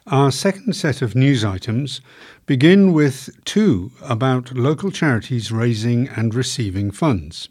Our second set of news items begin with two about local charities raising and receiving funds.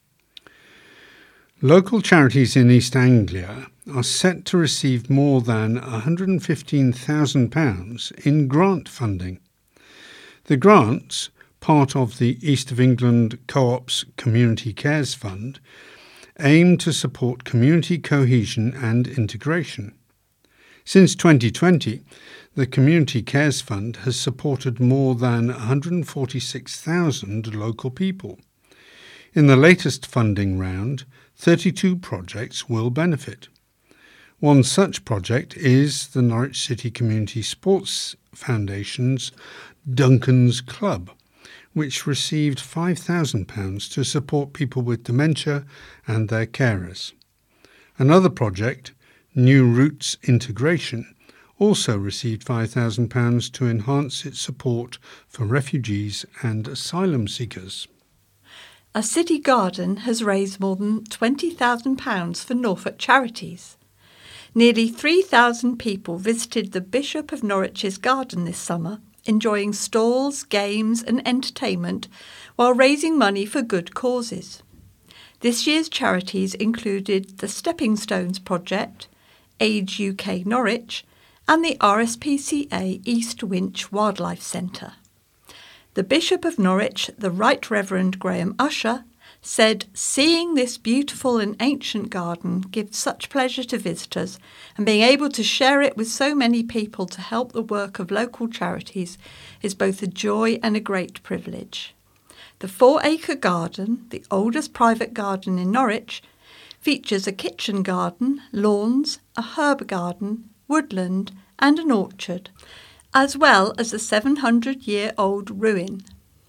Local charities in East Anglia are set to receive more than £115,000 in grant funding. The grants, part of the East of England Co-op's Community Cares Fund, aim to support community cohesion and integration. Since 2020, the Community Cares Fund has supported more than 146,000 local people. In the latest funding round, 32 projects will benefit. One such project is the Norwich City Community Sports Foundation's Duncan's Club, which received £5,000 to support people with dementia and their carers. Another project, New Roots Integration, also received £5,000 to enhance its support for refugees and asylum seekers. A city garden has raised more than £20,000 for Norfolk charities. Nearly 3,000 people visited the Bishop of Norwich's garden this summer, enjoying stalls, games and entertainment while raising money for good causes. This year's charities included the Stepping Stones Project, Age UK Norwich and the RSPCA East Winch Wildlife Centre. The Bishop of Norwich, the Right Reverend Graham Usher, said, "Seeing this beautiful and ancient garden gives such pleasure to visitors, and being able to share it with so many people to help the work of local charities is both a joy and a great privilege." The 4-acre garden, the oldest private garden in Norwich, features a kitchen garden, lawns, a herb garden, woodland and an orchard, as well as a 700-year-old ruin.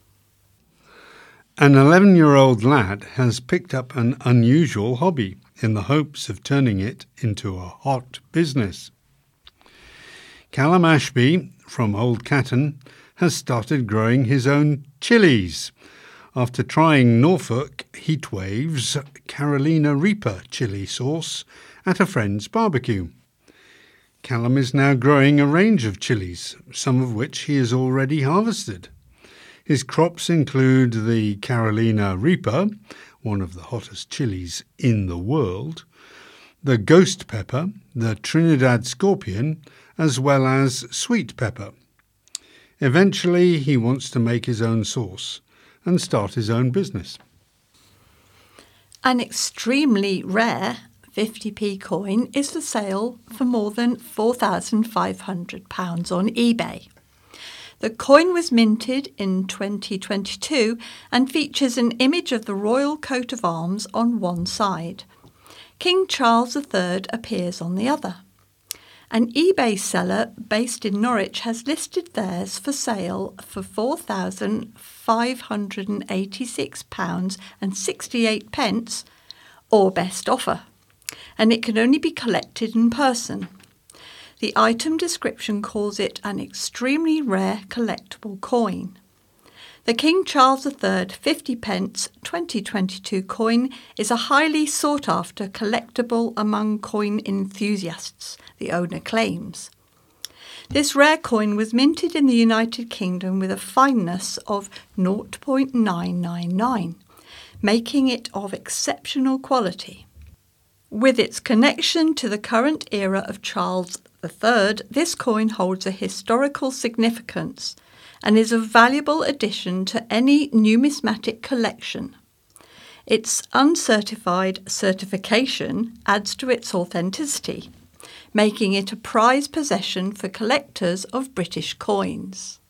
An 11-year-old lad has picked up an unusual hobby in the hopes of turning it into a hot business. Callum Ashby from Old Catton has started growing his own chilies after trying Norfolk Heatwave's Carolina Reaper chili sauce at a friend's barbecue. Callum is now growing a range of chilies, some of which he has already harvested. His crops include the Carolina Reaper, one of the hottest chilies in the world, the ghost pepper, the Trinidad Scorpion, as well as sweet pepper. Eventually, he wants to make his own sauce and start his own business. An extremely rare 50p coin is for sale for more than £4,500 on eBay. The coin was minted in 2022 and features an image of the royal coat of arms on one side. King Charles III appears on the other. An eBay seller based in Norwich has listed theirs for sale for £4,586.68 or best offer, and it can only be collected in person. The item description calls it an extremely rare collectible coin. The King Charles III 50p 2022 coin is a highly sought-after collectible among coin enthusiasts, the owner claims. This rare coin was minted in the United Kingdom with a fineness of 0.999, making it of exceptional quality. With its connection to the current era of Charles III, this coin holds a historical significance and is a valuable addition to any numismatic collection. Its uncertified certification adds to its authenticity, making it a prized possession for collectors of British coins.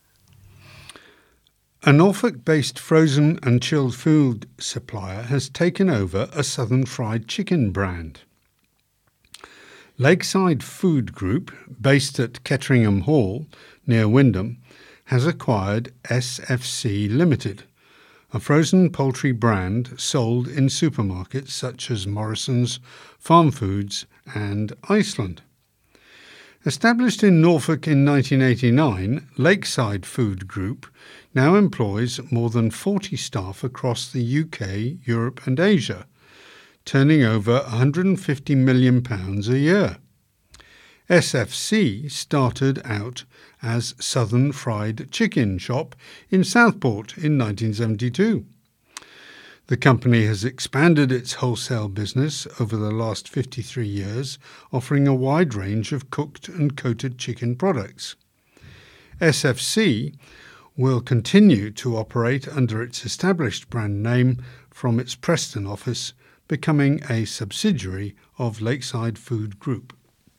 A Norfolk-based frozen and chilled food supplier has taken over a Southern Fried Chicken brand. Lakeside Food Group, based at Ketteringham Hall, near Wymondham, has acquired SFC Limited, a frozen poultry brand sold in supermarkets such as Morrison's, Farm Foods and Iceland. Established in Norfolk in 1989, Lakeside Food Group now employs more than 40 staff across the UK, Europe and Asia, turning over £150 million a year. SFC started out as Southern Fried Chicken Shop in Southport in 1972. The company has expanded its wholesale business over the last 53 years, offering a wide range of cooked and coated chicken products. SFC will continue to operate under its established brand name from its Preston office, becoming a subsidiary of Lakeside Food Group.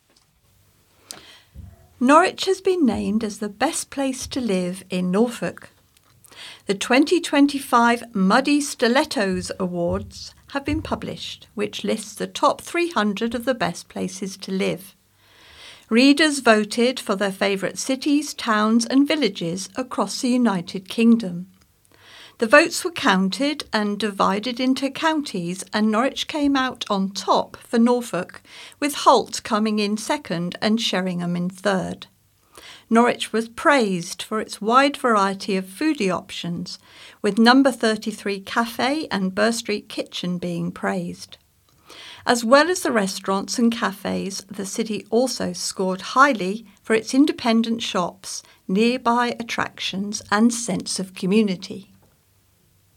Norwich has been named as the best place to live in Norfolk. The 2025 Muddy Stilettos Awards have been published, which lists the top 300 of the best places to live. Readers voted for their favourite cities, towns and villages across the United Kingdom. The votes were counted and divided into counties, and Norwich came out on top for Norfolk, with Holt coming in second and Sheringham in third. Norwich was praised for its wide variety of foodie options, with number 33 Cafe and Burr Street Kitchen being praised. As well as the restaurants and cafes, the city also scored highly for its independent shops, nearby attractions and sense of community.